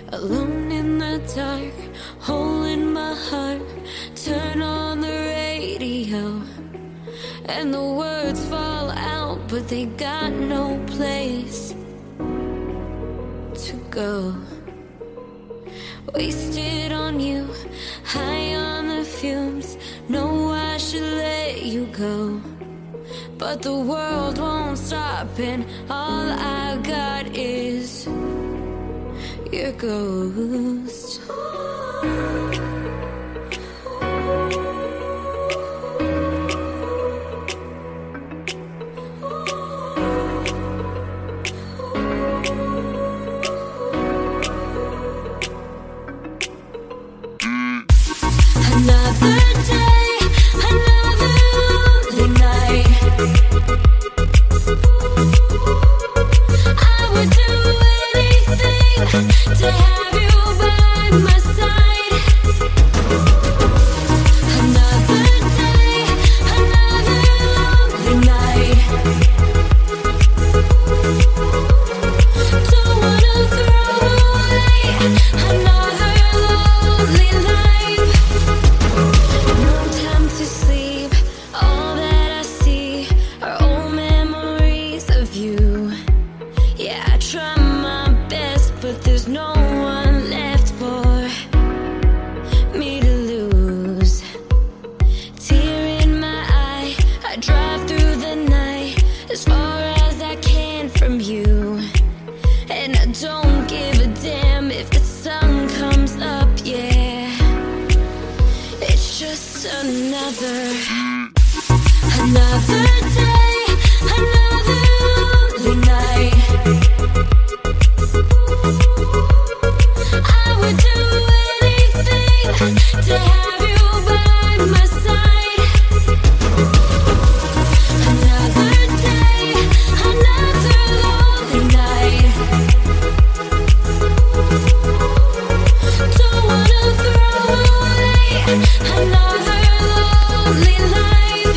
Alone in the dark, hole in my heart. Turn on the radio, and the words fall out, but they got no place to go. Wasted on you, high on the fumes. Know I should let you go, but the world won't stop, and all I got is your ghost. Another day, another lonely night. I would do anything to have you by my side. Another day, another lonely night. Don't wanna throw away another lonely life. No time to sleep. All that I see are old memories of you. Yeah, I try my best, but there's no one left for me to lose. Tear in my eye, I drive through the night as far as I can from you. And I don't give a damn if the sun comes up, yeah. It's just another day, another lonely night. I would do anything to have you by my side. Another day, another lonely night. Don't wanna throw away another lonely life.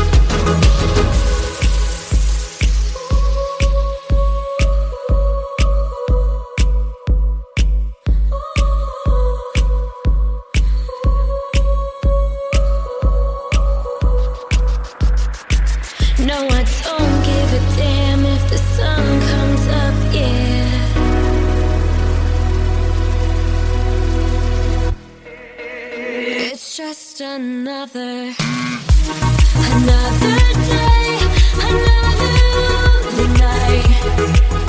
No, I don't give a damn if the sun comes up, yeah. It's just another day, another lonely night.